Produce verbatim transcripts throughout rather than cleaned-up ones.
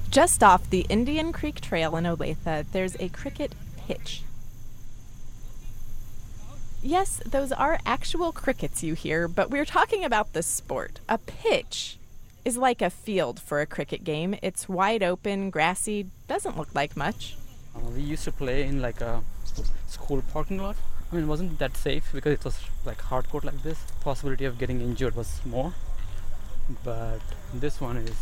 Just off the Indian Creek Trail in Olathe, there's a cricket pitch. Yes, those are actual crickets you hear, but we're talking about the sport. A pitch is like a field for a cricket game. It's wide open, grassy, doesn't look like much. Uh, we used to play in like a school parking lot. I mean, it wasn't that safe because it was like hard court like this. Possibility of getting injured was more, but this one is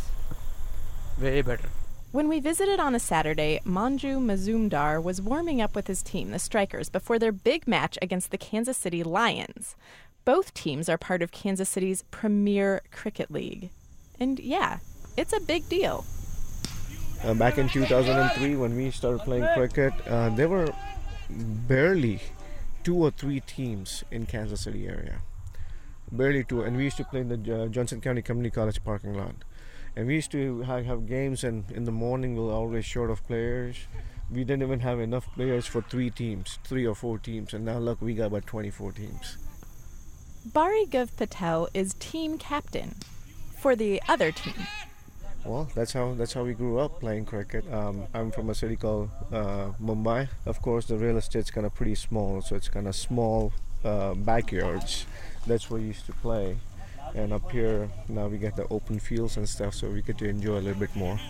way better. When we visited on a Saturday, Manju Mazumdar was warming up with his team, the Strikers, before their big match against the Kansas City Lions. Both teams are part of Kansas City's Premier Cricket League. And yeah, it's a big deal. Uh, back in two thousand three, when we started playing cricket, uh, there were barely two or three teams in Kansas City area. Barely two. And we used to play in the uh, Johnson County Community College parking lot. And we used to have, have games, and in the morning we were always short of players. We didn't even have enough players for three teams, three or four teams. And now look, we got about twenty-four teams. Bari Gov Patel is team captain for the other team. Well, that's how that's how we grew up playing cricket. Um, I'm from a city called uh, Mumbai. Of course, the real estate's kind of pretty small, so it's kind of small uh, backyards. That's where we used to play. And up here, now we get the open fields and stuff, so we get to enjoy a little bit more.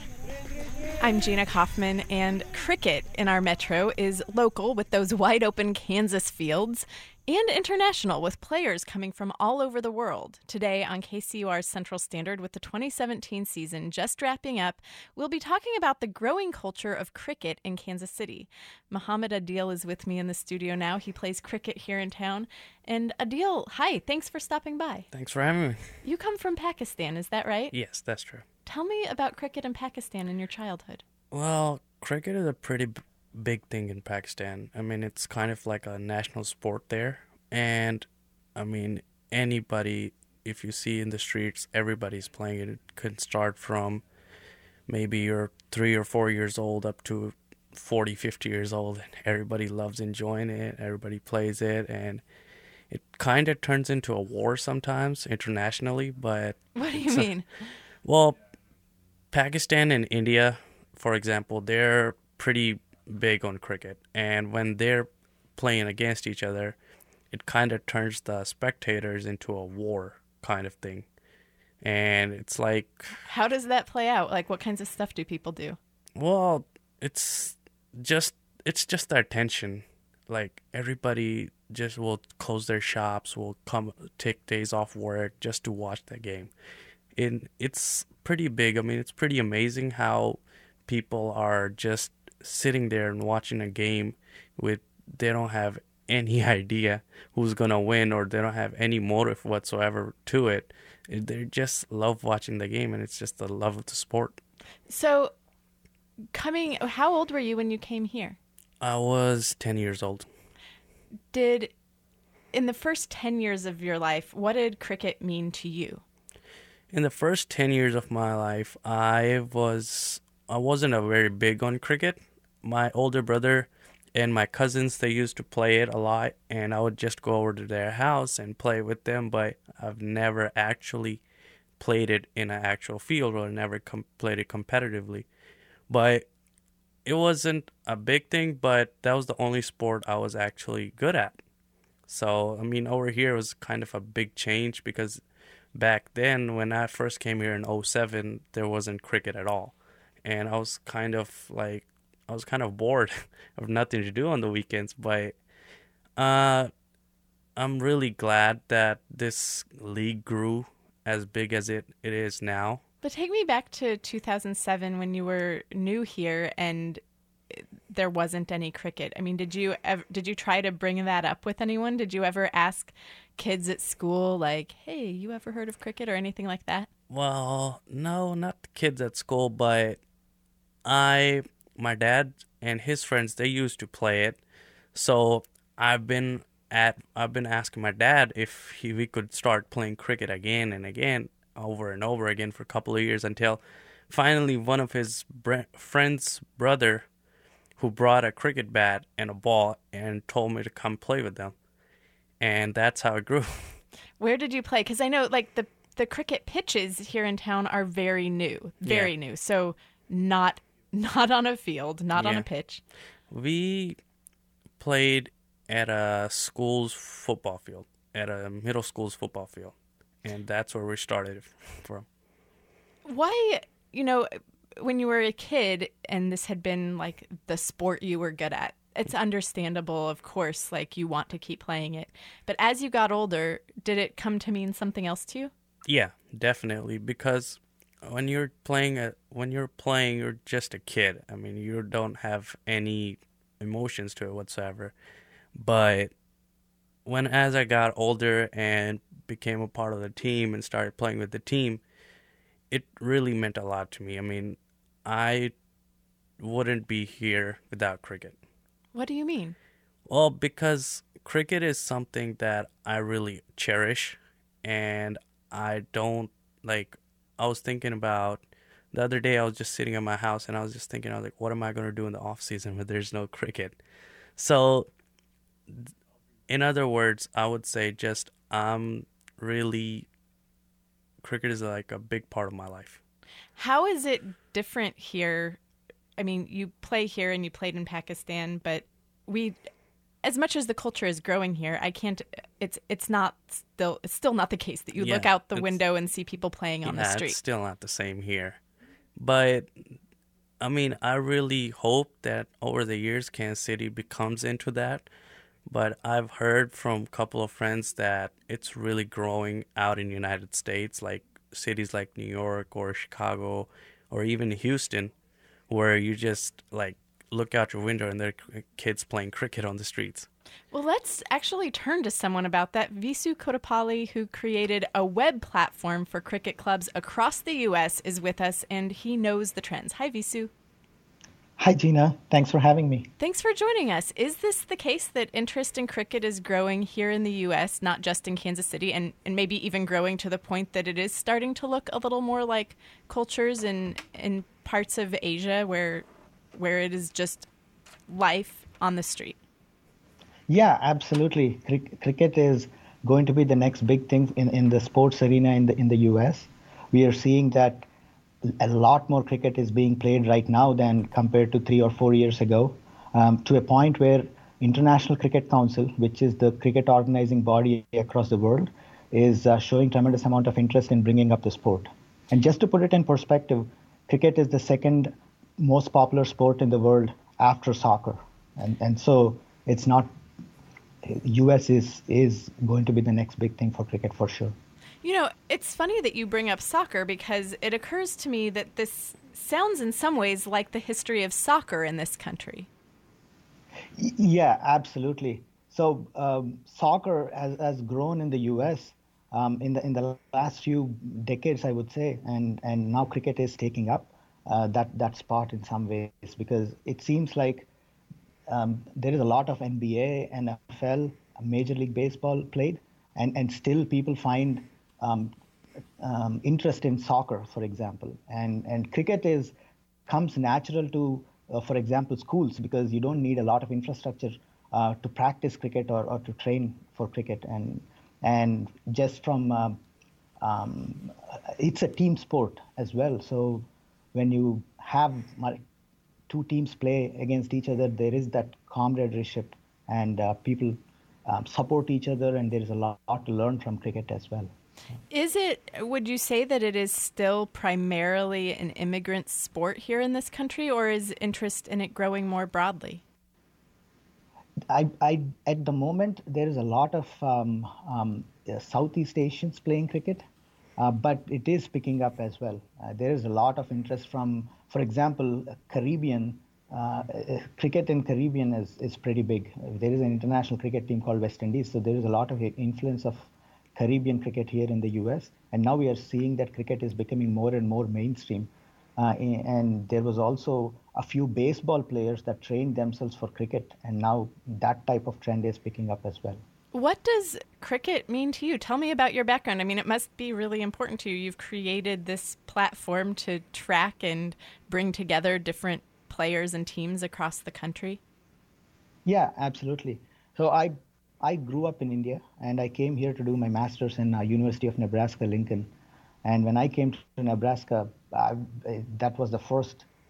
I'm Gina Kaufman, and cricket in our metro is local with those wide open Kansas fields, and international with players coming from all over the world. Today on K C U R's Central Standard, with the twenty seventeen season just wrapping up, we'll be talking about the growing culture of cricket in Kansas City. Muhammad Adil is with me in the studio now. He plays cricket here in town. And Adil, hi, thanks for stopping by. Thanks for having me. You come from Pakistan, is that right? Yes, that's true. Tell me about cricket in Pakistan in your childhood. Well, cricket is a pretty b- big thing in Pakistan. I mean, it's kind of like a national sport there. And, I mean, anybody, if you see in the streets, everybody's playing it. It could start from maybe you're three or four years old up to forty, fifty years old. And everybody loves enjoying it. Everybody plays it. And it kind of turns into a war sometimes internationally. But what do you so, mean? Well, Pakistan and India, for example, they're pretty big on cricket. And when they're playing against each other, it kind of turns the spectators into a war kind of thing. And it's like... How does that play out? Like, what kinds of stuff do people do? Well, it's just it's just their tension. Like, everybody just will close their shops, will come take days off work just to watch the game. And it's pretty big. I mean, it's pretty amazing how people are just sitting there and watching a game with, they don't have any idea who's going to win, or they don't have any motive whatsoever to it. They just love watching the game, and it's just the love of the sport. So, coming, how old were you when you came here? I was ten years old. Did, in the first ten years of your life, what did cricket mean to you? In the first ten years of my life, I was I wasn't a very big on cricket. My older brother and my cousins, they used to play it a lot, and I would just go over to their house and play with them, but I've never actually played it in an actual field, or never com- played it competitively. But it wasn't a big thing, but that was the only sport I was actually good at. So, I mean, over here it was kind of a big change, because back then, when I first came here in oh seven, there wasn't cricket at all. And I was kind of like, I was kind of bored of nothing to do on the weekends. But uh, I'm really glad that this league grew as big as it, it is now. But take me back to two thousand seven when you were new here and there wasn't any cricket. I mean, did you ever, did you try to bring that up with anyone? Did you ever ask kids at school, like, hey, you ever heard of cricket or anything like that? Well, no, not the kids at school, but I, my dad and his friends, they used to play it. So I've been at, I've been asking my dad if he, we could start playing cricket again and again, over and over again for a couple of years, until finally one of his bre- friend's brother, who brought a cricket bat and a ball and told me to come play with them. And that's how it grew. Where did you play? Because I know, like, the, the cricket pitches here in town are very new, very yeah. new. So not not on a field, not on Yeah. a pitch. We played at a school's football field, at a middle school's football field, and that's where we started from. Why, you know, when you were a kid and this had been like the sport you were good at, it's understandable, of course, like you want to keep playing it. But as you got older, did it come to mean something else to you? Yeah, definitely, because when you're playing a when you're playing, you're just a kid. I mean, you don't have any emotions to it whatsoever. But when as I got older and became a part of the team and started playing with the team, it really meant a lot to me. I mean, I wouldn't be here without cricket. What do you mean? Well, because cricket is something that I really cherish, and I don't, like, I was thinking about, the other day I was just sitting at my house and I was just thinking, I was like, what am I going to do in the off season when there's no cricket? So, in other words, I would say just I'm really, cricket is like a big part of my life. How is it different here? I mean, you play here and you played in Pakistan, but we, as much as the culture is growing here, I can't, it's it's not still, it's still not the case that you Yeah, look out the it's- window and see people playing on yeah, the street. It's still not the same here. But, I mean, I really hope that over the years Kansas City becomes into that. But I've heard from a couple of friends that it's really growing out in the United States, like cities like New York or Chicago or even Houston, where you just, like, look out your window and there are kids playing cricket on the streets. Well, let's actually turn to someone about that. Visu Kotapalli, who created a web platform for cricket clubs across the U S, is with us, and he knows the trends. Hi, Visu. Hi, Gina. Thanks for having me. Thanks for joining us. Is this the case that interest in cricket is growing here in the U S, not just in Kansas City, and, and maybe even growing to the point that it is starting to look a little more like cultures in, in parts of Asia where where it is just life on the street? Yeah, absolutely. Cric- cricket is going to be the next big thing in, in the sports arena in the in the U S. We are seeing that a lot more cricket is being played right now than compared to three or four years ago, um, to a point where International Cricket Council, which is the cricket organizing body across the world, is uh, showing tremendous amount of interest in bringing up the sport. And just to put it in perspective, cricket is the second most popular sport in the world after soccer. And and so it's not, U S is is going to be the next big thing for cricket for sure. You know, it's funny that you bring up soccer because it occurs to me that this sounds in some ways like the history of soccer in this country. Y- Yeah, absolutely. So um, soccer has, has grown in the U S um, in the in the last few decades, I would say, and and now cricket is taking up uh, that that spot in some ways, because it seems like um, there is a lot of N B A, N F L, Major League Baseball played, and and still people find um, um, interest in soccer, for example, and and cricket is comes natural to, uh, for example, schools, because you don't need a lot of infrastructure uh, to practice cricket or, or to train for cricket, and and just from uh, um, it's a team sport as well. So when you have mul- two teams play against each other, there is that comradeship, and uh, people um, support each other, and there is a lot, lot to learn from cricket as well. Is it, would you say that it is still primarily an immigrant sport here in this country, or is interest in it growing more broadly? I, I, at the moment, there is a lot of um, um, uh, Southeast Asians playing cricket, uh, but it is picking up as well. Uh, there is a lot of interest from, for example, Caribbean. Uh, uh, cricket in Caribbean is, is pretty big. There is an international cricket team called West Indies, so there is a lot of influence of Caribbean cricket here in the U S. And now we are seeing that cricket is becoming more and more mainstream. Uh, and there was also a few baseball players that trained themselves for cricket, and now that type of trend is picking up as well. What does cricket mean to you? Tell me about your background. I mean, it must be really important to you. You've created this platform to track and bring together different players and teams across the country. Yeah, absolutely. So I I grew up in India, and I came here to do my master's in uh, University of Nebraska Lincoln. And when I came to Nebraska, I, that was the first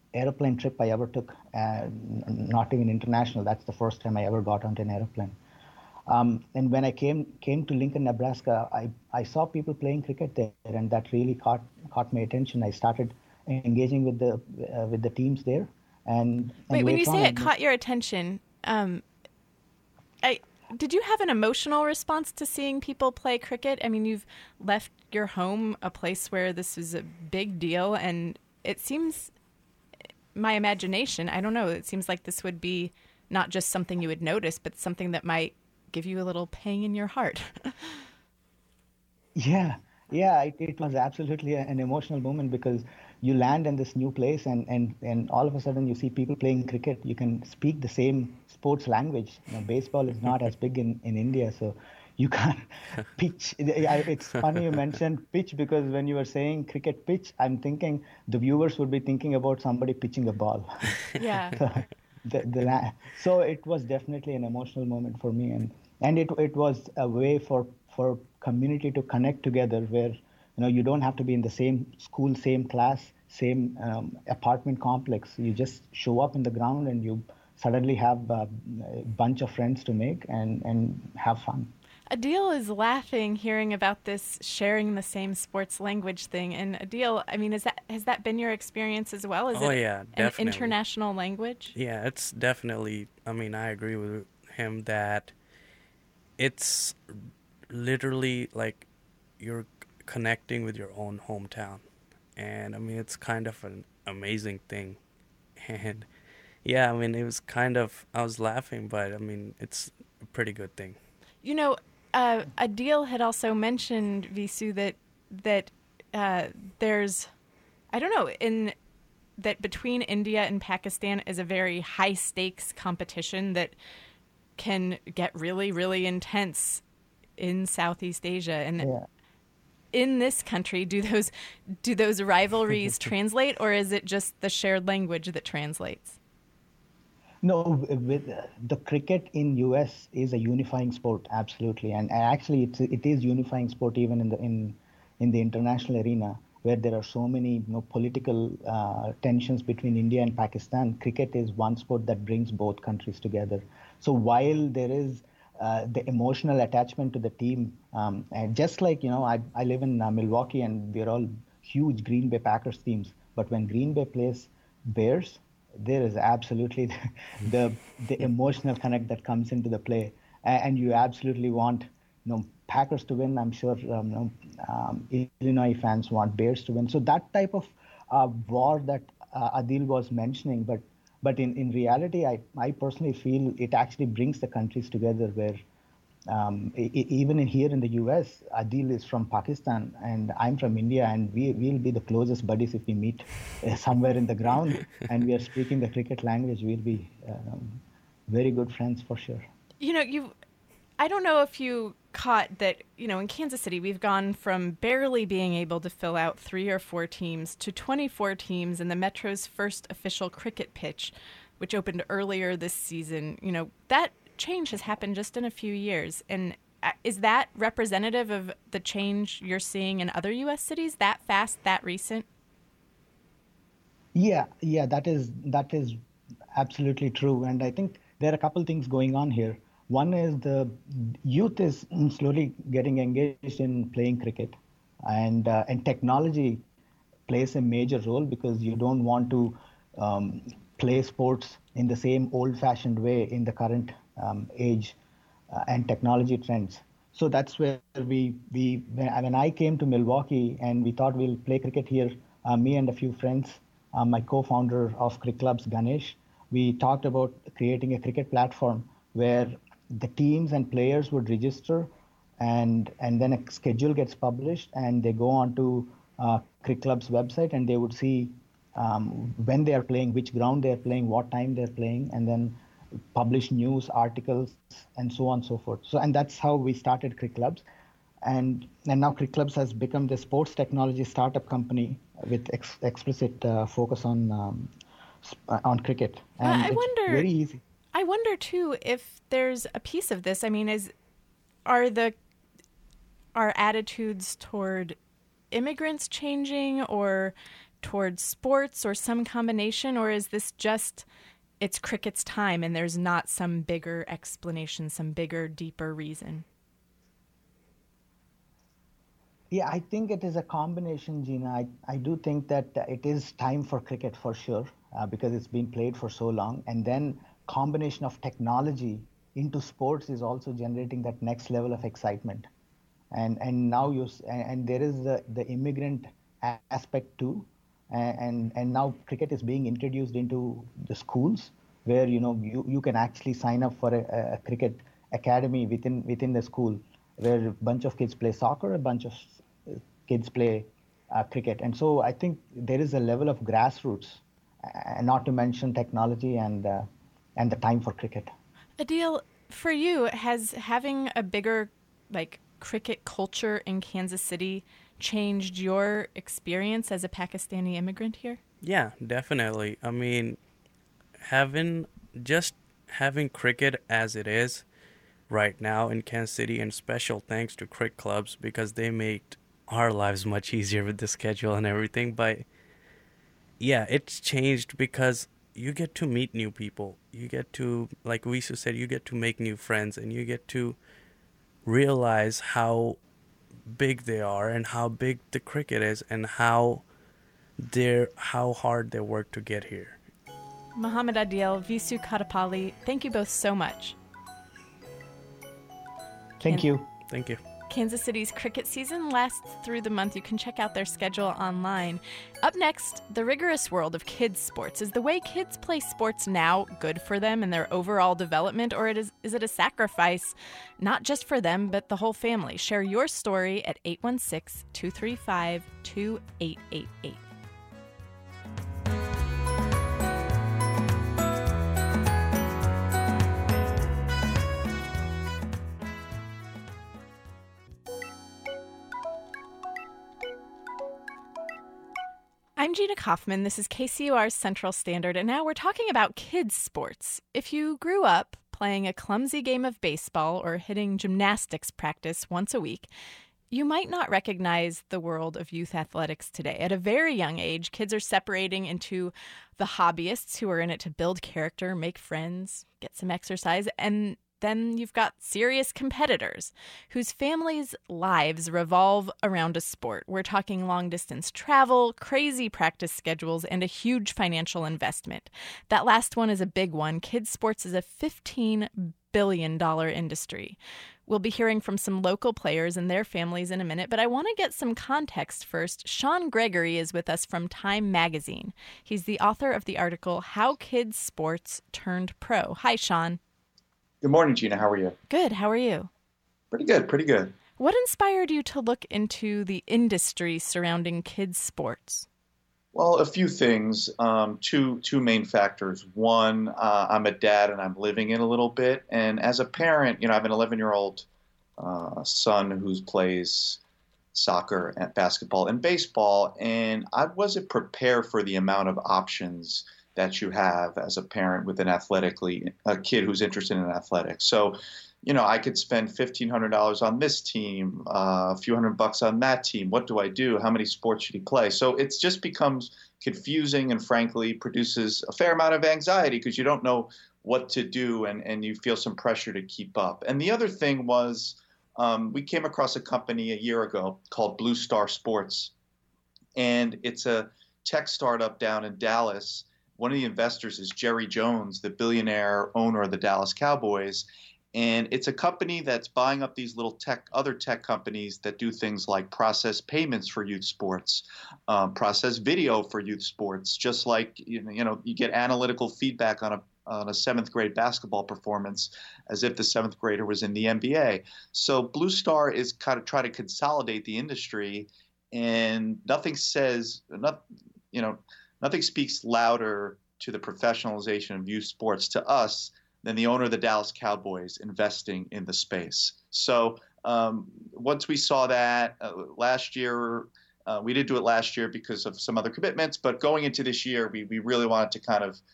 airplane trip I ever took, uh, not even international. That's the first time I ever got onto an airplane. Um, and when I came came to Lincoln, Nebraska, I, I saw people playing cricket there, and that really caught caught my attention. I started engaging with the uh, with the teams there. And, and wait, when you say on, it caught your attention, um, I did you have an emotional response to seeing people play cricket? I mean, you've left your home, a place where this is a big deal, and it seems, my imagination, I don't know, it seems like this would be not just something you would notice, but something that might give you a little pang in your heart. Yeah, yeah, it, it was absolutely an emotional moment because you land in this new place and, and, and all of a sudden you see people playing cricket. You can speak the same sports language. You know, baseball is not as big in, in India, so you can't pitch. It's funny you mentioned pitch because when you were saying cricket pitch, I'm thinking the viewers would be thinking about somebody pitching a ball. Yeah. so, the, the, so it was definitely an emotional moment for me, and, and it it was a way for, for community to connect together where you know you don't have to be in the same school, same class, same um, apartment complex. You just show up in the ground and you suddenly have a, a bunch of friends to make and, and have fun. Adil is laughing hearing about this sharing the same sports language thing. And Adil, I mean, is that has that been your experience as well? Is oh, it yeah, an definitely. international language? Yeah, it's definitely, I mean, I agree with him that it's literally like you're connecting with your own hometown. And, I mean, it's kind of an amazing thing. And, yeah, I mean, it was kind of, I was laughing, but, I mean, it's a pretty good thing. You know, uh, Adil had also mentioned, Visu, that that uh, there's, I don't know, in that between India and Pakistan is a very high stakes competition that can get really, really intense in Southeast Asia. And Yeah. in this country, do those do those rivalries translate, or is it just the shared language that translates? No, with uh, the cricket in U S is a unifying sport, absolutely, and actually it's, it is unifying sport even in the in in the international arena where there are so many you know, political uh, tensions between India and Pakistan. Cricket is one sport that brings both countries together. So while there is uh, the emotional attachment to the team, um, and just like you know, I I live in uh, Milwaukee and we're all huge Green Bay Packers teams, but when Green Bay plays Bears, there is absolutely the, the the emotional connect that comes into the play, and you absolutely want you know Packers to win. I'm sure um, you know, um, Illinois fans want Bears to win. So that type of uh, war that uh, Adil was mentioning, but but in, in reality, I I personally feel it actually brings the countries together. Where um, I, even in here in the U S, Adil is from Pakistan and I'm from India, and we will be the closest buddies if we meet uh, somewhere in the ground and we are speaking the cricket language. We'll be um, very good friends for sure. You know, you, I don't know if you caught that, you know, in Kansas City, we've gone from barely being able to fill out three or four teams to twenty-four teams in the Metro's first official cricket pitch, which opened earlier this season. You know, that change has happened just in a few years. And is that representative of the change you're seeing in other U S cities? That fast, that recent? Yeah, yeah, that is that is absolutely true. And I think there are a couple things going on here. One is the youth is slowly getting engaged in playing cricket, and uh, and technology plays a major role because you don't want to um, play sports in the same old-fashioned way in the current um, age uh, and technology trends. So that's where we we when, when I came to Milwaukee and we thought we'll play cricket here, uh, me and a few friends, uh, my co-founder of Cricket Clubs, Ganesh, we talked about creating a cricket platform where the teams and players would register, and and then a schedule gets published, and they go on to uh, Cricket Club's website, and they would see um, when they are playing, which ground they are playing, what time they're playing, and then publish news articles and so on and so forth. So, and that's how we started Cricket Clubs, and and now Cricket Clubs has become the sports technology startup company with ex- explicit uh, focus on um, on cricket. And I it's wonder. Very easy. I wonder too if there's a piece of this. I mean, is are the are attitudes toward immigrants changing, or towards sports or some combination, or is this just it's cricket's time and there's not some bigger explanation, some bigger, deeper reason? Yeah, I think it is a combination, Gina. I, I do think that it is time for cricket for sure, uh, because it's been played for so long. And then combination of technology into sports is also generating that next level of excitement. And and now you and, and there is the, the immigrant aspect too. And and now cricket is being introduced into the schools where you know you, you can actually sign up for a, a cricket academy within within the school, where a bunch of kids play soccer, a bunch of kids play uh, cricket. And so I think there is a level of grassroots, uh, not to mention technology and uh, and the time for cricket. Adil, for you, has having a bigger like cricket culture in Kansas City changed your experience as a Pakistani immigrant here? Yeah, definitely. I mean, having just having cricket as it is right now in Kansas City, and special thanks to cricket clubs because they made our lives much easier with the schedule and everything. But yeah, it's changed because you get to meet new people. You get to, like Wisu said, you get to make new friends, and you get to realize how big they are and how big the cricket is and how they're how hard they work to get here. Muhammad Adil, Wisu Kattapalli, thank you both so much. Thank Can- you. Thank you. Kansas City's cricket season lasts through the month. You can check out their schedule online. Up next, the rigorous world of kids' sports. Is the way kids play sports now good for them and their overall development, or it is, is it a sacrifice not just for them, but the whole family? Share your story at eight one six, two three five, two eight eight eight. I'm Gina Kaufman. This is K C U R's Central Standard, and now we're talking about kids' sports. If you grew up playing a clumsy game of baseball or hitting gymnastics practice once a week, you might not recognize the world of youth athletics today. At a very young age, kids are separating into the hobbyists who are in it to build character, make friends, get some exercise, and then you've got serious competitors whose families' lives revolve around a sport. We're talking long-distance travel, crazy practice schedules, and a huge financial investment. That last one is a big one. Kids' sports is a fifteen billion dollars industry. We'll be hearing from some local players and their families in a minute, but I want to get some context first. Sean Gregory is with us from Time Magazine. He's the author of the article, How Kids' Sports Turned Pro. Hi, Sean. Good morning, Gina. How are you? Good. How are you? Pretty good, pretty good. What inspired you to look into the industry surrounding kids' sports? Well, a few things. Um, two two main factors. One, uh, I'm a dad and I'm living it a little bit. And as a parent, you know, I have an eleven-year-old uh, son who plays soccer and basketball and baseball, and I wasn't prepared for the amount of options that you have as a parent with an athletically a kid who's interested in athletics. So, you know, I could spend fifteen hundred dollars on this team, uh, a few hundred bucks on that team. What do I do? How many sports should he play? So it just becomes confusing and frankly produces a fair amount of anxiety because you don't know what to do and, and you feel some pressure to keep up. And the other thing was um, we came across a company a year ago called Blue Star Sports, and it's a tech startup down in Dallas. One of the investors is Jerry Jones, the billionaire owner of the Dallas Cowboys. And it's a company that's buying up these little tech, other tech companies that do things like process payments for youth sports, um, process video for youth sports, just like, you know, you know, you get analytical feedback on a on a seventh grade basketball performance as if the seventh grader was in the N B A. So Blue Star is kind of trying to consolidate the industry, and nothing says, not, you know, nothing speaks louder to the professionalization of youth sports to us than the owner of the Dallas Cowboys investing in the space. So um, once we saw that uh, last year, uh, we did do it last year because of some other commitments, but going into this year, we, we really wanted to kind of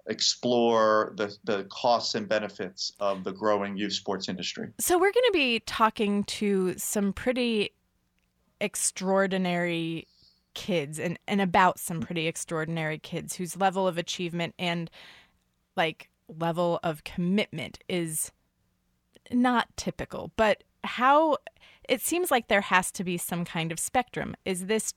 explore the, the costs and benefits of the growing youth sports industry. So we're going to be talking to some pretty extraordinary kids and, and about some pretty extraordinary kids whose level of achievement and like level of commitment is not typical. But how it seems like there has to be some kind of spectrum. Is this,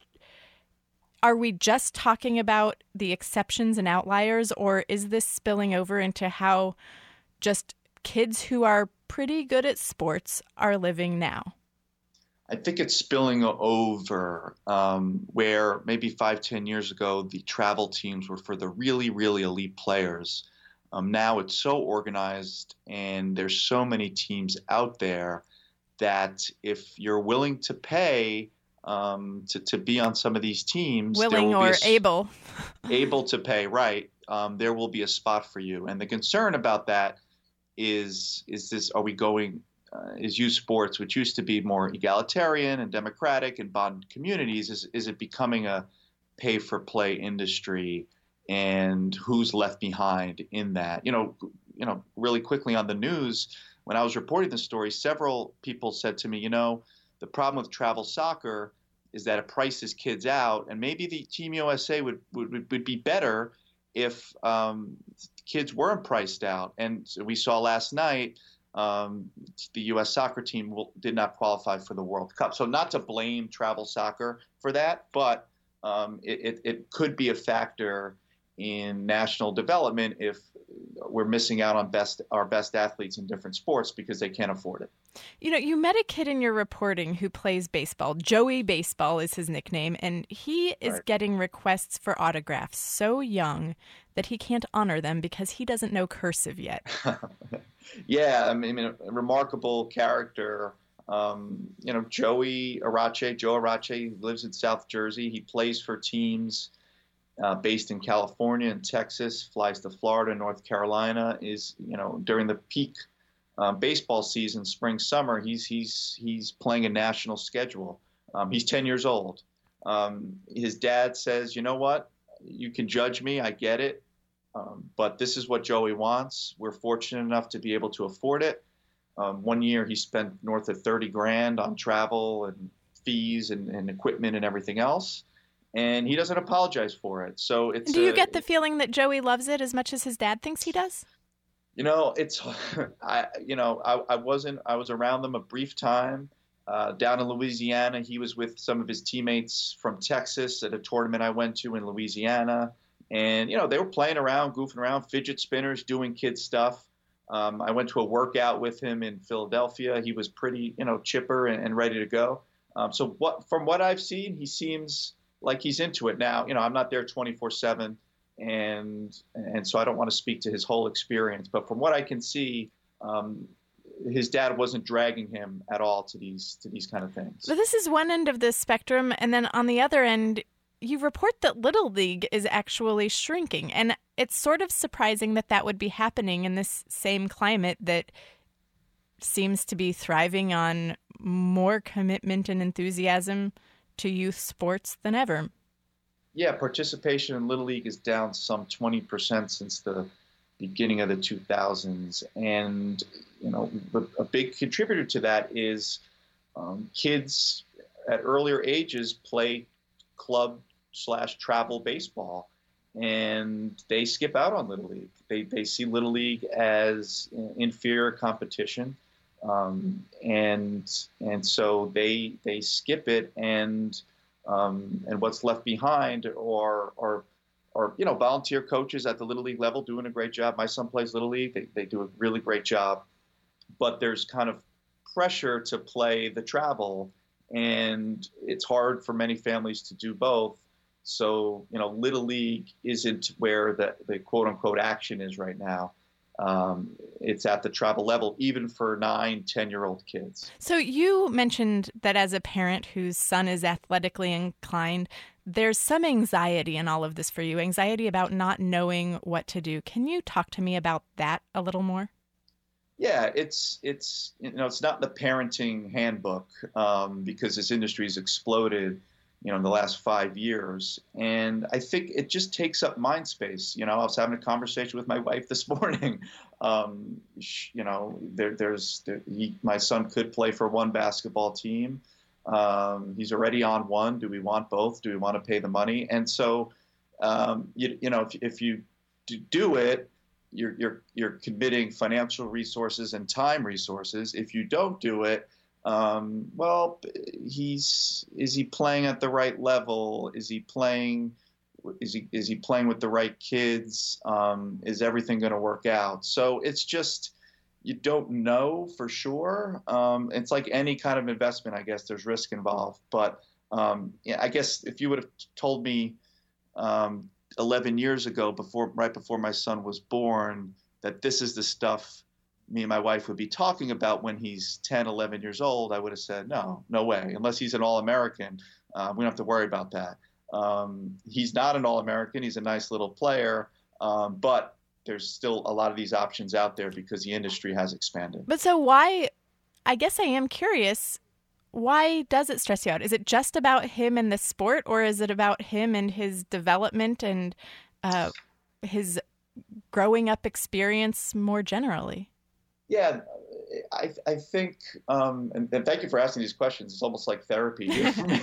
are we just talking about the exceptions and outliers, or is this spilling over into how just kids who are pretty good at sports are living now? I think it's spilling over um, where maybe five, ten years ago, the travel teams were for the really, really elite players. Um, now it's so organized and there's so many teams out there that if you're willing to pay um, to, to be on some of these teams, willing or a, able, able to pay, right, um, there will be a spot for you. And the concern about that is, is this, are we going, uh, is youth sports, which used to be more egalitarian and democratic and bond communities, is, is it becoming a pay for play industry? And who's left behind in that? You know, you know, really quickly on the news, when I was reporting the story, several people said to me, you know, the problem with travel soccer is that it prices kids out, and maybe the Team U S A would would, would be better if um, kids weren't priced out. And so we saw last night um, the U S soccer team will, did not qualify for the World Cup. So not to blame travel soccer for that, but um, it, it, it could be a factor in national development if we're missing out on best our best athletes in different sports because they can't afford it. You know, you met a kid in your reporting who plays baseball. Joey Baseball is his nickname, and he is Right. getting requests for autographs so young that he can't honor them because he doesn't know cursive yet. Yeah, I mean, a remarkable character. Um, you know, Joey Arache, Joe Arache lives in South Jersey. He plays for teams Uh, based in California and Texas, flies to Florida, North Carolina. Is, you know, during the peak um, baseball season, spring, summer, he's he's he's playing a national schedule. Um, he's ten years old. Um, his dad says, you know what, you can judge me, I get it, um, but this is what Joey wants. We're fortunate enough to be able to afford it. Um, one year he spent north of thirty grand on travel and fees and, and equipment and everything else. And he doesn't apologize for it. So it's. Do you a, get the feeling that Joey loves it as much as his dad thinks he does? You know, it's. I. You know, I, I wasn't. I was around them a brief time uh, down in Louisiana. He was with some of his teammates from Texas at a tournament I went to in Louisiana, and you know they were playing around, goofing around, fidget spinners, doing kid stuff. Um, I went to a workout with him in Philadelphia. He was pretty, you know, chipper and, and ready to go. Um, so what, from what I've seen, he seems like he's into it now. You know, I'm not there twenty-four seven, and and so I don't want to speak to his whole experience. But from what I can see, um, his dad wasn't dragging him at all to these to these kind of things. But this is one end of the spectrum, and then on the other end, you report that Little League is actually shrinking, and it's sort of surprising that that would be happening in this same climate that seems to be thriving on more commitment and enthusiasm to youth sports than ever. Yeah, participation in Little League is down some twenty percent since the beginning of the two thousands. And, you know, a big contributor to that is um, kids at earlier ages play club slash travel baseball, and they skip out on Little League. They, they see Little League as inferior competition. Um, and and so they they skip it, and um, and what's left behind are are are you know volunteer coaches at the Little League level doing a great job. My son plays Little League; they they do a really great job. But there's kind of pressure to play the travel, and it's hard for many families to do both. So you know, Little League isn't where the the quote unquote action is right now. Um, it's at the travel level, even for nine, ten-year-old kids. So you mentioned that as a parent whose son is athletically inclined, there's some anxiety in all of this for you, anxiety about not knowing what to do. Can you talk to me about that a little more? Yeah, it's it's you know it's not the parenting handbook um, because this industry has exploded, you know, in the last five years. And I think it just takes up mind space. You know, I was having a conversation with my wife this morning. Um, you know, there, there's, there, he, my son could play for one basketball team. Um, he's already on one. Do we want both? Do we want to pay the money? And so, um, you, you know, if, if you do it, you're, you're, you're committing financial resources and time resources. If you don't do it, um, well, he's, is he playing at the right level? Is he playing, is he, is he playing with the right kids? Um, is everything going to work out? So it's just, you don't know for sure. Um, it's like any kind of investment, I guess there's risk involved. But um, yeah, I guess if you would have told me um, eleven years ago, before right before my son was born, that this is the stuff me and my wife would be talking about when he's ten, eleven years old, I would have said, no, no way. Unless he's an All-American, uh, we don't have to worry about that. Um, he's not an All-American. He's a nice little player, um, but there's still a lot of these options out there because the industry has expanded. But so why, I guess I am curious, why does it stress you out? Is it just about him and the sport, or is it about him and his development and uh, his growing up experience more generally? Yeah, I, I think, um, and, and thank you for asking these questions. It's almost like therapy here for me.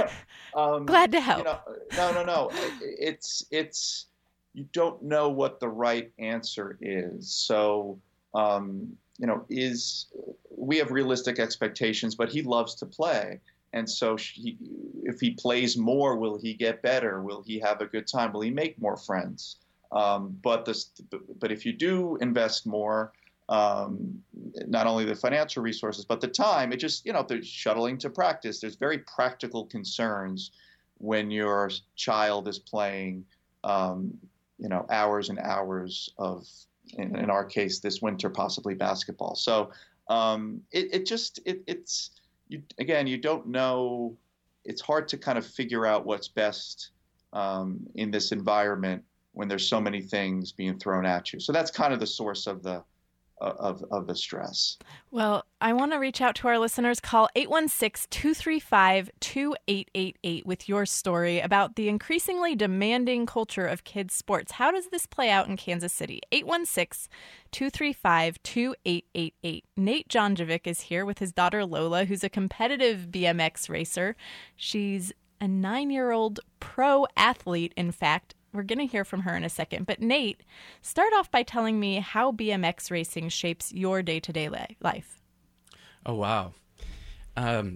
um, Glad to help. You know, no, no, no. It's, it's, you don't know what the right answer is. So, um, you know, is we have realistic expectations, but he loves to play. And so he, if he plays more, will he get better? Will he have a good time? Will he make more friends? Um, but this, but if you do invest more, um, not only the financial resources, but the time, it just, you know, there's shuttling to practice. There's very practical concerns when your child is playing, um, you know, hours and hours of, in, in our case, this winter, possibly basketball. So um, it, it just, it, it's, you, again, you don't know, it's hard to kind of figure out what's best um, in this environment when there's so many things being thrown at you. So that's kind of the source of the, of, of the stress. Well, I want to reach out to our listeners. Call eight one six, two three five, two eight eight eight with your story about the increasingly demanding culture of kids' sports. How does this play out in Kansas City? eight one six, two three five, two eight eight eight. Nate Jonjovic is here with his daughter Lola, who's a competitive B M X racer. She's a nine-year-old pro athlete, in fact. We're going to hear from her in a second. But Nate, start off by telling me how B M X racing shapes your day-to-day li- life. Oh, wow. Um,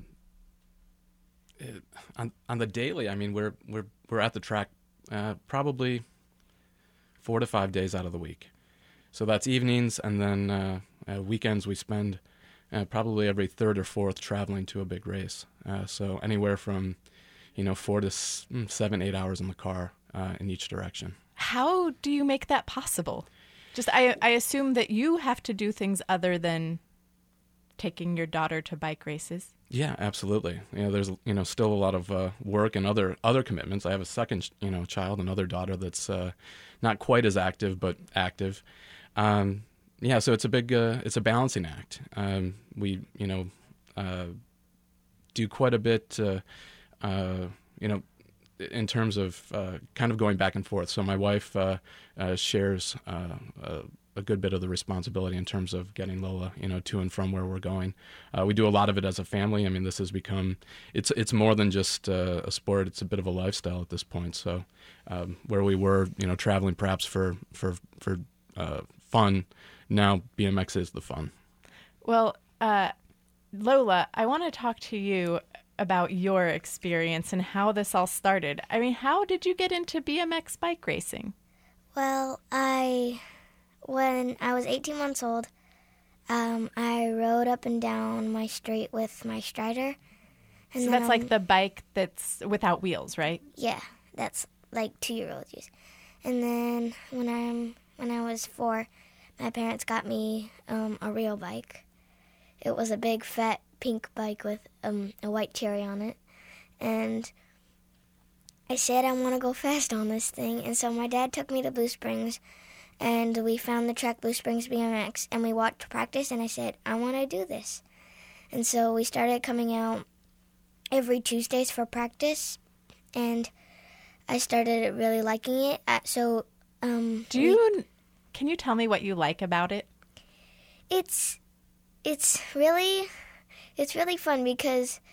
it, on, on the daily, I mean, we're we're we're at the track uh, probably four to five days out of the week. So that's evenings, and then uh, uh, weekends we spend uh, probably every third or fourth traveling to a big race. Uh, so anywhere from, you know, four to s- seven, eight hours in the car. Uh, in each direction. How do you make that possible? Just, I, I assume that you have to do things other than taking your daughter to bike races. Yeah, absolutely. You know, there's you know still a lot of uh, work and other other commitments. I have a second you know child, another daughter that's uh, not quite as active but active. Um, yeah, so it's a big uh, it's a balancing act. Um, we you know uh, do quite a bit. Uh, uh, you know. in terms of uh, kind of going back and forth. So my wife uh, uh, shares uh, a, a good bit of the responsibility in terms of getting Lola, you know, to and from where we're going. Uh, we do a lot of it as a family. I mean, this has become, it's it's more than just uh, a sport. It's a bit of a lifestyle at this point. So um, where we were, you know, traveling perhaps for, for, for uh, fun, now B M X is the fun. Well, uh, Lola, I want to talk to you about your experience and how this all started. I mean, how did you get into B M X bike racing? Well, I, when I was eighteen months old, um, I rode up and down my street with my Strider. And so that's like the bike that's without wheels, right? Yeah, that's like two-year-olds use. And then when I'm when I was four, my parents got me um, a real bike. It was a big, fat, pink bike with um, a white cherry on it. And I said I want to go fast on this thing. And so my dad took me to Blue Springs, and we found the track Blue Springs B M X, and we watched practice, and I said, I want to do this. And so we started coming out every Tuesdays for practice, and I started really liking it. So, um, do you, we, can you tell me what you like about it? It's, it's really... It's really fun because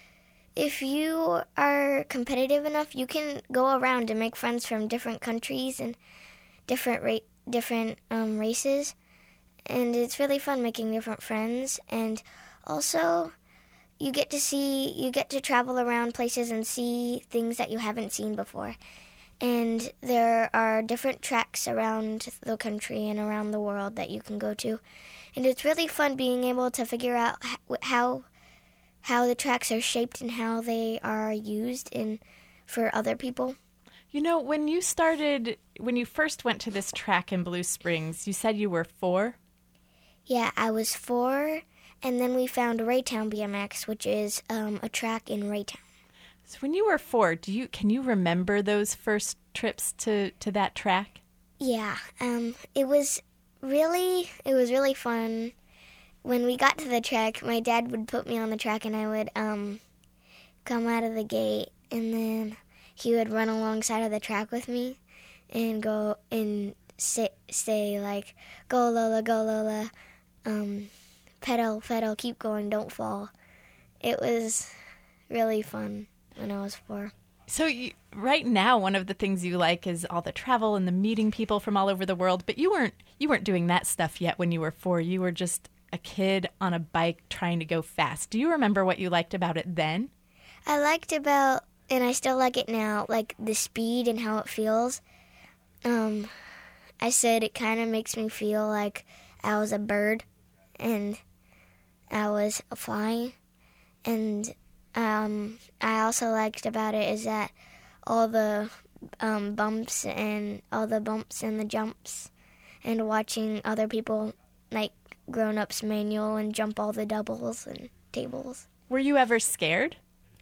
if you are competitive enough, you can go around and make friends from different countries and different ra- different um, races. And it's really fun making different friends. And also, you get to see, you get to travel around places and see things that you haven't seen before. And there are different tracks around the country and around the world that you can go to. And it's really fun being able to figure out how how the tracks are shaped and how they are used in for other people. You know, when you started, when you first went to this track in Blue Springs, you said you were four? Yeah, I was four, and then we found Raytown B M X, which is um, a track in Raytown. So when you were four, do you can you remember those first trips to, to that track? Yeah, um, it was really it was really fun. When we got to the track, my dad would put me on the track, and I would um, come out of the gate, and then he would run alongside of the track with me, and go and say, say like, "Go Lola, go Lola, um, pedal, pedal, keep going, don't fall." It was really fun when I was four. So you, right now, one of the things you like is all the travel and the meeting people from all over the world. But you weren't you weren't doing that stuff yet when you were four. You were just a kid on a bike trying to go fast. Do you remember what you liked about it then? I liked about, and I still like it now, like the speed and how it feels. Um, I said it kind of makes me feel like I was a bird and I was flying. And um, I also liked about it is that all the um, bumps and all the bumps and the jumps and watching other people like grown-ups manual and jump all the doubles and tables. Were you ever scared?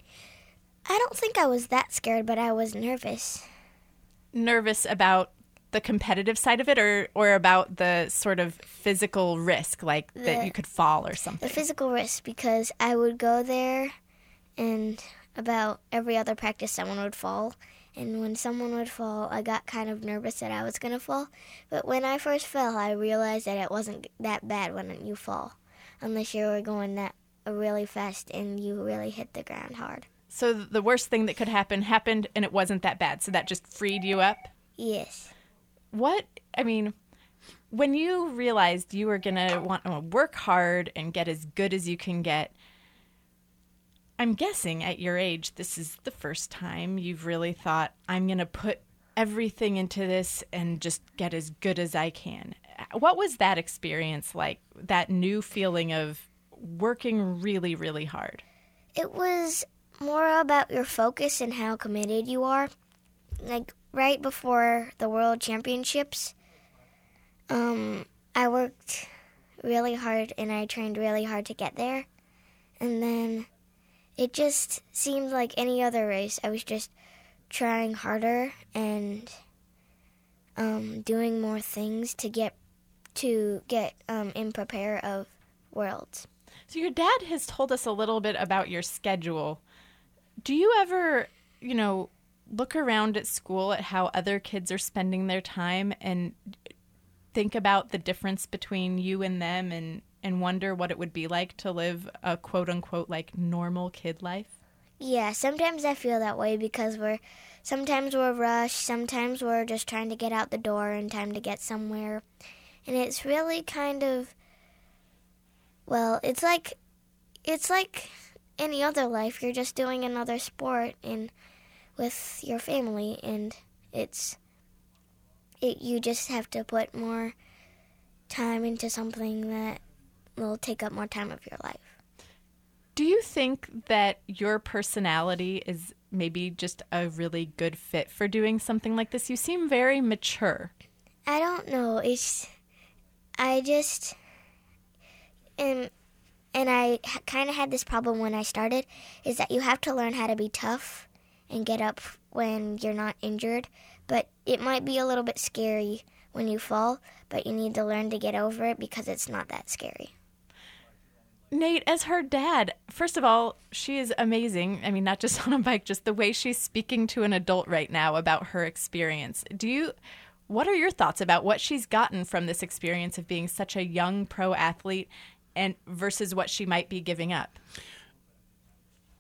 I don't think I was that scared, but I was nervous. Nervous about the competitive side of it, or, or about the sort of physical risk, like the, that you could fall or something? The physical risk, because I would go there and about every other practice someone would fall. And when someone would fall, I got kind of nervous that I was going to fall. But when I first fell, I realized that it wasn't that bad when you fall, unless you were going that really fast and you really hit the ground hard. So the worst thing that could happen happened, and it wasn't that bad. So that just freed you up? Yes. What, I mean, when you realized you were going to want to work hard and get as good as you can get, I'm guessing at your age, this is the first time you've really thought, I'm going to put everything into this and just get as good as I can. What was that experience like, that new feeling of working really, really hard? It was more about your focus and how committed you are. Like, right before the World Championships, um, I worked really hard and I trained really hard to get there. And then it just seemed like any other race. I was just trying harder and um, doing more things to get to get um, in prepare of Worlds. So your dad has told us a little bit about your schedule. Do you ever, you know, look around at school at how other kids are spending their time and think about the difference between you and them and, and wonder what it would be like to live a quote-unquote, like, normal kid life? Yeah, sometimes I feel that way because we're, sometimes we're rushed, sometimes we're just trying to get out the door in time to get somewhere. And it's really kind of, well, it's like, it's like any other life. You're just doing another sport and with your family, and it's, it, you just have to put more time into something that will take up more time of your life. Do you think that your personality is maybe just a really good fit for doing something like this? You seem very mature. I don't know. It's, I just, and, and I kind of had this problem when I started, is that you have to learn how to be tough and get up when you're not injured. But it might be a little bit scary when you fall, but you need to learn to get over it because it's not that scary. Nate, as her dad, first of all, she is amazing. I mean, not just on a bike, just the way she's speaking to an adult right now about her experience. Do you, what are your thoughts about what she's gotten from this experience of being such a young pro athlete and versus what she might be giving up?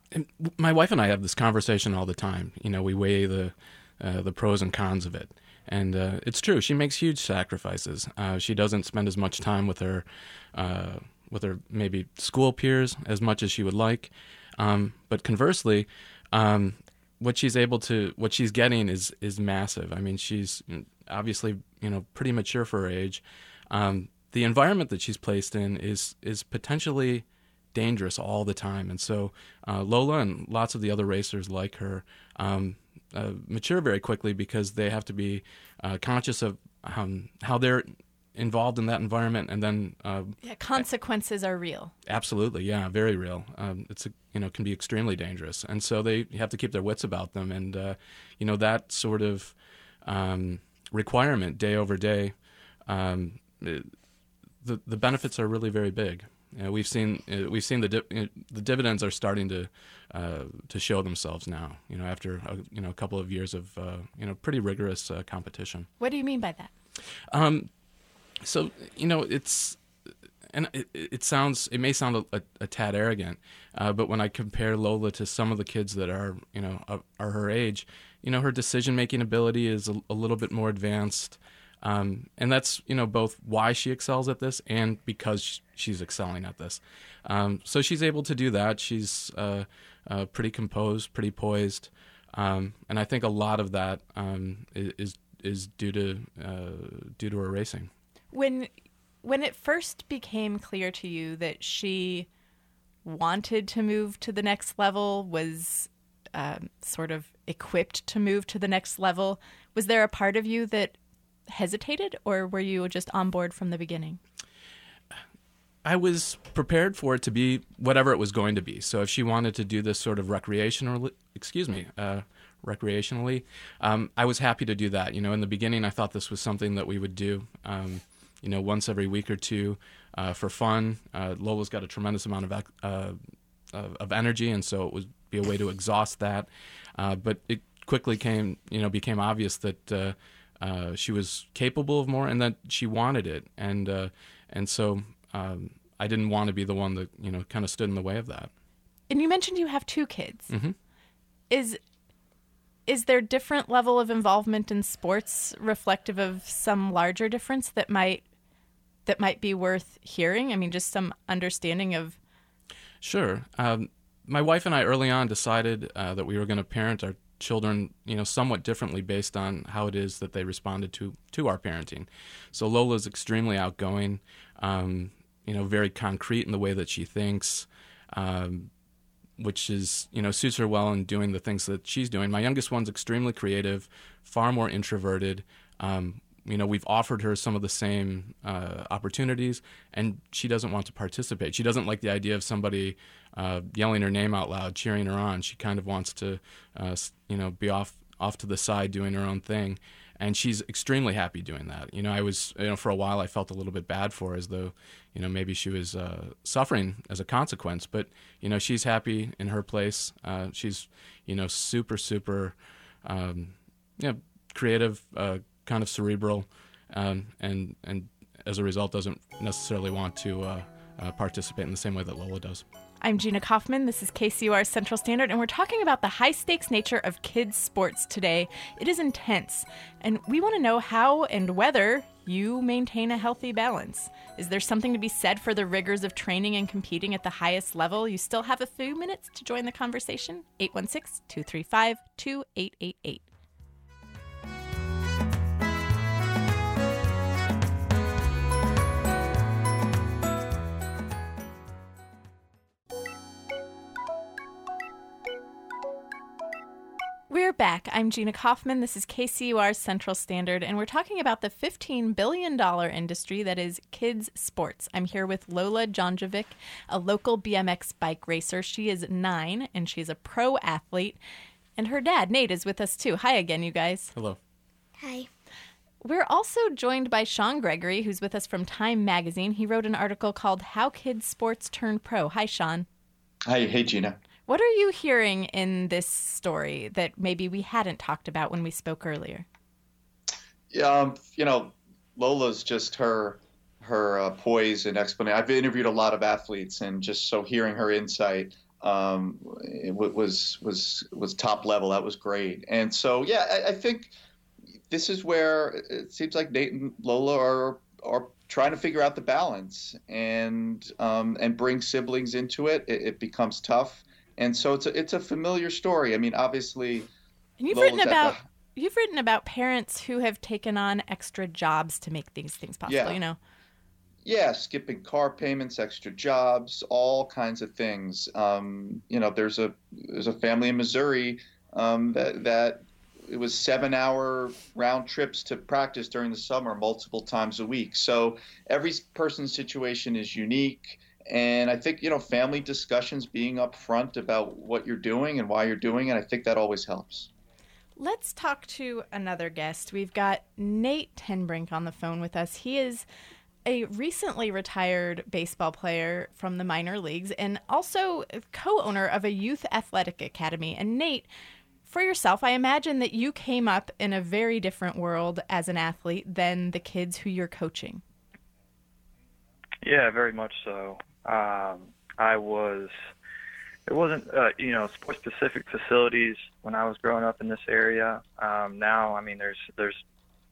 and my wife and I have this conversation all the time. You know, we weigh the uh, the pros and cons of it. And uh, it's true. She makes huge sacrifices. Uh, she doesn't spend as much time with her, uh, with her maybe school peers as much as she would like. Um, but conversely, um, what she's able to, what she's getting is is massive. I mean, she's obviously you know pretty mature for her age. Um, the environment that she's placed in is is potentially dangerous all the time, and so uh, Lola and lots of the other racers like her. Um, Uh, mature very quickly because they have to be uh, conscious of um, how they're involved in that environment, and then uh, yeah, consequences are real. Absolutely, yeah, very real. Um, it's a, you know can be extremely dangerous, and so they have to keep their wits about them, and uh, you know that sort of um, requirement day over day. Um, it, the the benefits are really very big. You know, we've seen uh, we've seen the di- uh, the dividends are starting to uh, to show themselves now. You know, after a, you know a couple of years of uh, you know pretty rigorous uh, competition. What do you mean by that? Um, so you know it's and it, it sounds it may sound a, a, a tad arrogant, uh, but when I compare Lola to some of the kids that are you know are, are her age, you know her decision making ability is a, a little bit more advanced. Um, and that's, you know, both why she excels at this and because she's excelling at this. Um, so she's able to do that. She's uh, uh, pretty composed, pretty poised. Um, and I think a lot of that um, is is due to uh, due to her racing. When when it first became clear to you that she wanted to move to the next level, was um, sort of equipped to move to the next level, was there a part of you that hesitated, or were you just on board from the beginning? I was prepared for it to be whatever it was going to be. So if she wanted to do this sort of recreational, excuse me, uh, recreationally, um, I was happy to do that. You know, in the beginning, I thought this was something that we would do, um, you know, once every week or two uh, for fun. Uh, Lola's got a tremendous amount of uh, of, of energy, and so it would be a way to exhaust that. Uh, but it quickly came, you know, became obvious that. Uh, Uh, she was capable of more, and that she wanted it, and uh, and so um, I didn't want to be the one that you know kind of stood in the way of that. And you mentioned you have two kids. Mm-hmm. Is is there different level of involvement in sports reflective of some larger difference that might that might be worth hearing? I mean, just some understanding of. Sure. Um, my wife and I early on decided uh, that we were going to parent our children, you know, somewhat differently based on how it is that they responded to to our parenting. So Lola's extremely outgoing, um, you know, very concrete in the way that she thinks, um, which is, you know, suits her well in doing the things that she's doing. My youngest one's extremely creative, far more introverted. Um, you know, we've offered her some of the same uh, opportunities, and she doesn't want to participate. She doesn't like the idea of somebody uh, yelling her name out loud, cheering her on. She kind of wants to, uh, you know, be off off to the side doing her own thing, and she's extremely happy doing that. You know, I was, you know, for a while I felt a little bit bad for her, as though, you know, maybe she was uh, suffering as a consequence. But you know, she's happy in her place. Uh, she's, you know, super super, um, you know, creative. Uh, kind of cerebral, um, and and as a result doesn't necessarily want to uh, uh, participate in the same way that Lola does. I'm Gina Kaufman. This is K C U R Central Standard, and we're talking about the high-stakes nature of kids' sports today. It is intense, and we want to know how and whether you maintain a healthy balance. Is there something to be said for the rigors of training and competing at the highest level? You still have a few minutes to join the conversation. eight one six, two three five, two eight eight eight. We're back. I'm Gina Kaufman. This is K C U R Central Standard, and we're talking about the fifteen billion dollars industry that is kids' sports. I'm here with Lola Jonjovic, a local B M X bike racer. She is nine, and she's a pro athlete. And her dad, Nate, is with us, too. Hi again, you guys. Hello. Hi. We're also joined by Sean Gregory, who's with us from Time Magazine. He wrote an article called How Kids Sports Turn Pro. Hi, Sean. Hi. Hey, Gina. What are you hearing in this story that maybe we hadn't talked about when we spoke earlier? Yeah, um, you know, Lola's just her her uh, poise and explanation. I've interviewed a lot of athletes, and just so hearing her insight, um, it was was was top level. That was great. And so, yeah, I, I think this is where it seems like Nate and Lola are are trying to figure out the balance and um, and bring siblings into it. it. It becomes tough, and so it's a, it's a familiar story. I mean, obviously, and you've Lola's written about the, you've written about parents who have taken on extra jobs to make these things possible. Yeah. You know. Yeah, skipping car payments, extra jobs, all kinds of things. Um, you know, there's a there's a family in Missouri um, that that it was seven hour round trips to practice during the summer, multiple times a week. So every person's situation is unique, and I think you know family discussions, being upfront about what you're doing and why you're doing it, I think that always helps. Let's talk to another guest. We've got Nate Tenbrink on the phone with us. He is a recently retired baseball player from the minor leagues and also co-owner of a youth athletic academy. And Nate, for yourself, I imagine that you came up in a very different world as an athlete than the kids who you're coaching. Yeah, very much so. Um, I was, it wasn't, uh, you know, sport-specific facilities when I was growing up in this area. Um, now, I mean, there's there's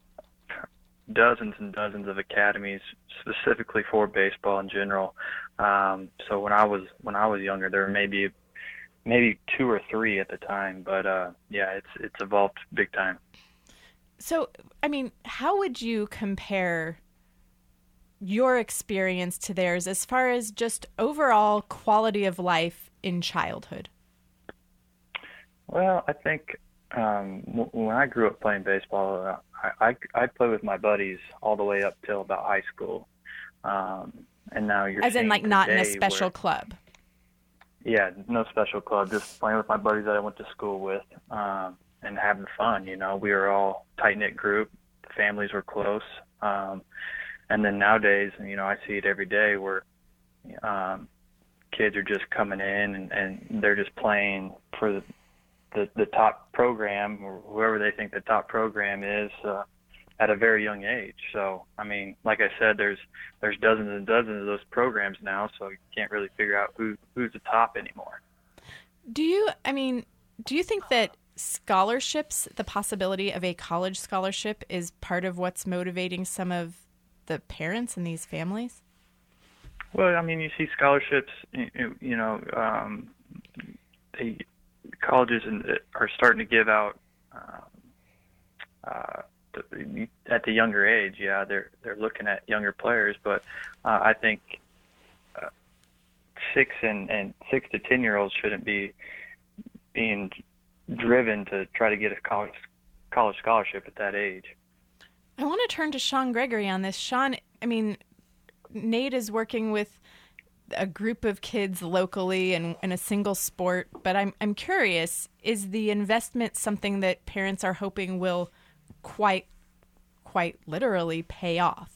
dozens and dozens of academies specifically for baseball in general. Um, so when I was when I was younger, there were maybe maybe two or three at the time. But uh, yeah, it's it's evolved big time. So, I mean, how would you compare your experience to theirs as far as just overall quality of life in childhood? Well, I think um, w- when I grew up playing baseball, uh, I, I I played with my buddies all the way up till about high school, um, and now you're as in like not in a special where, club. Yeah, no special club. Just playing with my buddies that I went to school with, um, and having fun. You know, we were all tight knit group. Families were close, um, and then nowadays, you know, I see it every day where um, kids are just coming in and, and they're just playing for the The, the top program, or whoever they think the top program is, uh, at a very young age. So, I mean, like I said, there's there's dozens and dozens of those programs now, so you can't really figure out who who's the top anymore. Do you, I mean, do you think that scholarships, the possibility of a college scholarship, is part of what's motivating some of the parents in these families? Well, I mean, you see scholarships, you, you know, um, they colleges are starting to give out um, uh, at the younger age. Yeah, they're they're looking at younger players, but uh, I think uh, six and, and six to ten year olds shouldn't be being driven to try to get a college college scholarship at that age. I want to turn to Sean Gregory on this. Sean, I mean, Nate is working with a group of kids locally and in a single sport, but I'm I'm curious, is the investment something that parents are hoping will quite quite literally pay off?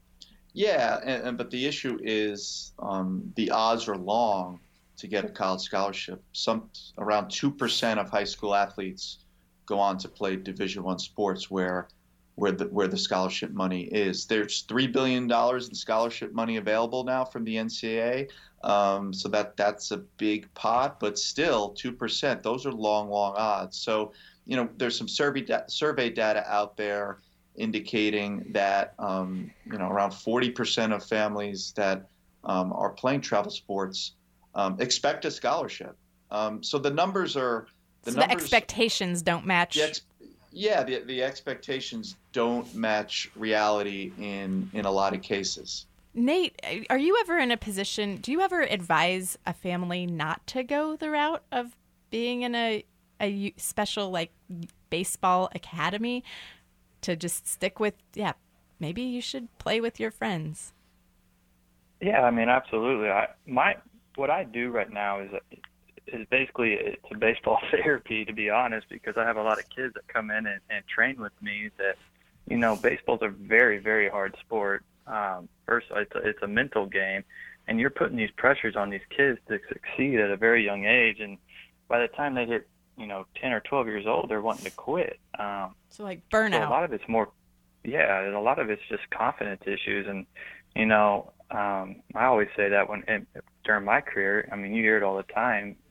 Yeah, and, and but the issue is um, the odds are long to get a college scholarship. Some around two percent of high school athletes go on to play Division One sports where where the where the scholarship money is. There's three billion dollars in scholarship money available now from the N C double A, um, so that that's a big pot, but still two percent. Those are long, long odds. So, you know, there's some survey da- survey data out there indicating that um, you know around forty percent of families that um, are playing travel sports um, expect a scholarship. Um, so the numbers are the so numbers, the expectations don't match. The ex- Yeah, the the expectations don't match reality in, in a lot of cases. Nate, are you ever in a position, do you ever advise a family not to go the route of being in a, a special, like, baseball academy, to just stick with, yeah, maybe you should play with your friends? Yeah, I mean, absolutely. I my what I do right now is is basically it's a baseball therapy, to be honest, because I have a lot of kids that come in and, and train with me that, you know, baseball's a very, very hard sport. Um, first, it's a, it's a mental game, and you're putting these pressures on these kids to succeed at a very young age. And by the time they hit, you know, ten or twelve years old, they're wanting to quit. Um, so like burnout. So a lot of it's more, yeah, and a lot of it's just confidence issues. And, you know, um, I always say that when in, during my career, I mean, you hear it all the time.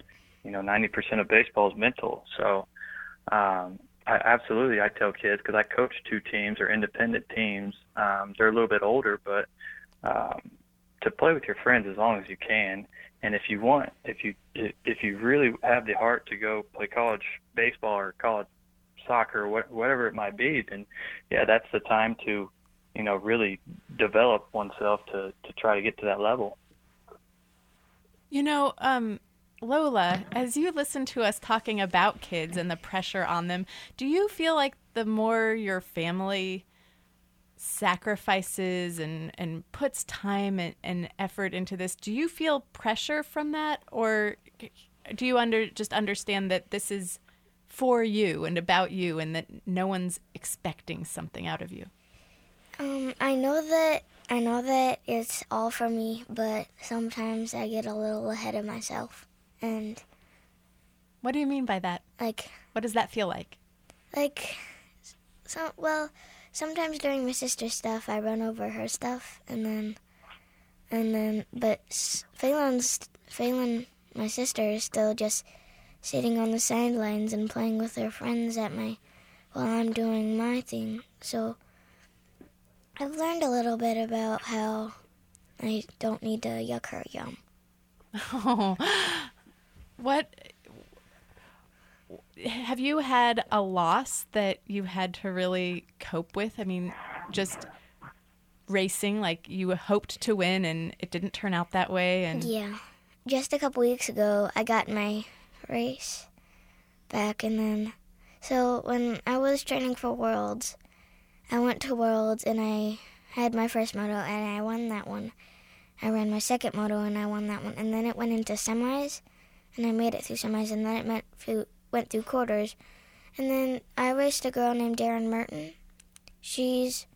you know, ninety percent of baseball is mental. So, um, I, absolutely, I tell kids, because I coach two teams or independent teams. Um, they're a little bit older, but um, to play with your friends as long as you can. And if you want, if you if you really have the heart to go play college baseball or college soccer, or whatever it might be, then yeah, that's the time to, you know, really develop oneself to, to try to get to that level. You know, um, Lola, as you listen to us talking about kids and the pressure on them, do you feel like the more your family sacrifices and, and puts time and, and effort into this, do you feel pressure from that? Or do you under just understand that this is for you and about you and that no one's expecting something out of you? Um, I know that I know that it's all for me, but sometimes I get a little ahead of myself. And what do you mean by that? Like, what does that feel like? Like, so well, sometimes during my sister's stuff, I run over her stuff, and then, and then, but Phelan's Phelan, my sister, is still just sitting on the sidelines and playing with her friends at my, while I'm doing my thing. So I've learned a little bit about how I don't need to yuck her yum. Oh, what, have you had a loss that you had to really cope with? I mean, just racing, like you hoped to win and it didn't turn out that way. And yeah, just a couple weeks ago, I got my race back, and then so when I was training for Worlds, I went to Worlds and I had my first moto and I won that one. I ran my second moto and I won that one, and then it went into semis and I made it through semis, and then it went through, went through quarters, and then I raced a girl named Darren Merton. She's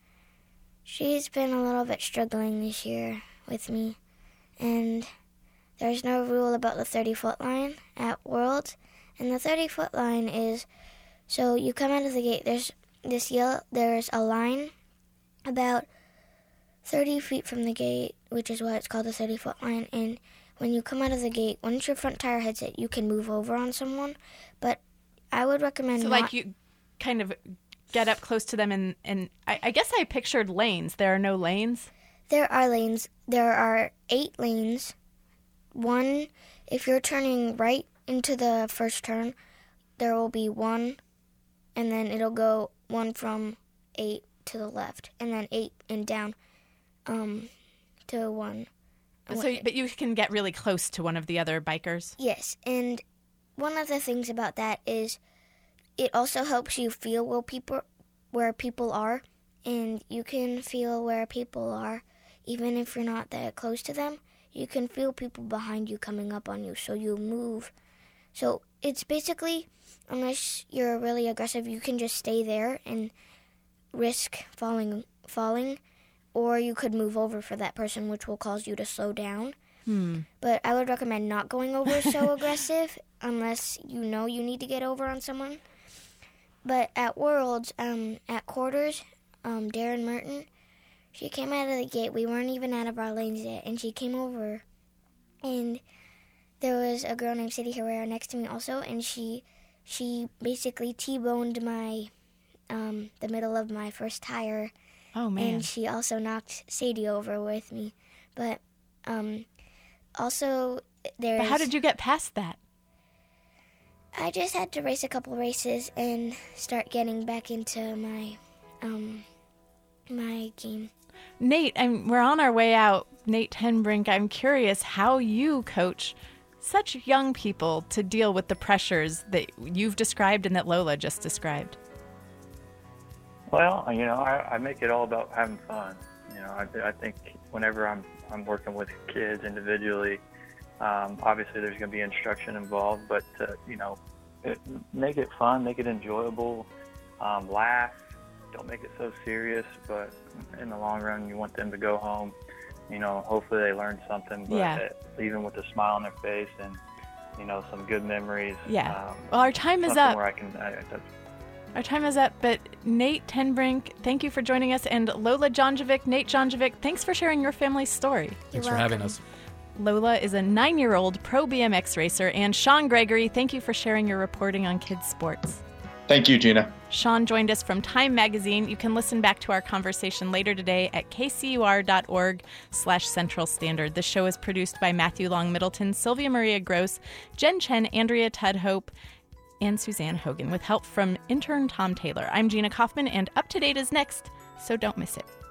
she's been a little bit struggling this year with me, and there's no rule about the thirty-foot line at Worlds, and the thirty-foot line is, so you come out of the gate, there's this yellow, there's a line about thirty feet from the gate, which is why it's called the thirty-foot line, and when you come out of the gate, once your front tire hits it, you can move over on someone, but I would recommend so not... like you kind of get up close to them, and, and I, I guess I pictured lanes. There are no lanes? There are lanes. There are eight lanes. One, if you're turning right into the first turn, there will be one, and then it'll go one from eight to the left, and then eight and down um, to one. So, but you can get really close to one of the other bikers? Yes, and one of the things about that is it also helps you feel where people, where people are, and you can feel where people are even if you're not that close to them. You can feel people behind you coming up on you, so you move. So it's basically, unless you're really aggressive, you can just stay there and risk falling, falling, or you could move over for that person, which will cause you to slow down. Hmm. But I would recommend not going over so aggressive unless you know you need to get over on someone. But at Worlds, um, at quarters, um, Darren Merton, she came out of the gate. We weren't even out of our lanes yet, and she came over, and there was a girl named Sadie Herrera next to me also, and she she basically T-boned my um, the middle of my first tire. Oh, man. And she also knocked Sadie over with me. But um, also there's... But how did you get past that? I just had to race a couple races and start getting back into my um, my game. Nate, I'm, we're on our way out. Nate Tenbrink, I'm curious how you coach such young people to deal with the pressures that you've described and that Lola just described. Well, you know, I, I make it all about having fun. You know, I, I think whenever I'm I'm working with kids individually, um, obviously there's going to be instruction involved, but uh, you know, it, make it fun, make it enjoyable, um, laugh. Don't make it so serious, but in the long run, you want them to go home. You know, hopefully they learn something, but Yeah. even with a smile on their face and you know some good memories. Yeah. Um, Well, our time is something up. Where I can, I, that's, Our time is up, but Nate Tenbrink, thank you for joining us, and Lola Jonjovic, Nate Jonjovic, thanks for sharing your family's story. Thanks for having us. Lola is a nine-year-old pro B M X racer. And Sean Gregory, thank you for sharing your reporting on kids' sports. Thank you, Gina. Sean joined us from Time Magazine. You can listen back to our conversation later today at kcur.org slash Central Standard. The show is produced by Matthew Long Middleton, Sylvia Maria Gross, Jen Chen, Andrea Tudhope, and Suzanne Hogan, with help from intern Tom Taylor. I'm Gina Kaufman, and Up to Date is next, so don't miss it.